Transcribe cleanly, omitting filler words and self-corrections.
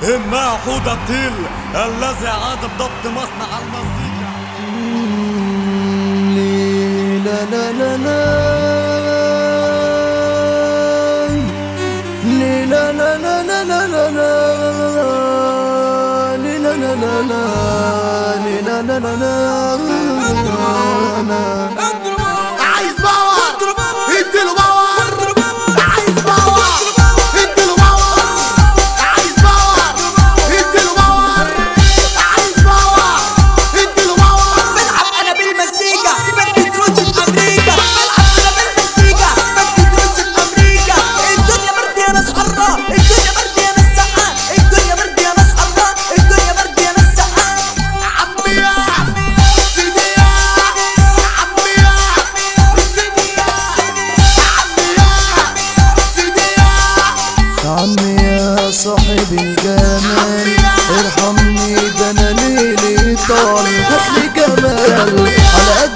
إما حوض الطيل الذي عاد بضبط مصنع المزيكا. لا لا لا لا لا لا لا لا لا لا لا لا لا لا. عايز باور اديله باور، عايز باور اديله باور، عايز باور اديله باور، عايز باور اديله باور. بلعب انا بالمزيكا بدي دروس في امريكا، بلعب انا بالمزيكا بدي دروس في امريكا. الدنيا برد يا ناس حرة، الدنيا برد يا ناس سقا، الدنيا برد يا ناس حرة، الدنيا برد يا ناس سقا. عمي يا سيدي يا عمي يا سيدي يا عمي يا سيدي يا عمي يا صاحب الجمال، ارحمني ده انا ليلي طال، هاتلي جمال على قد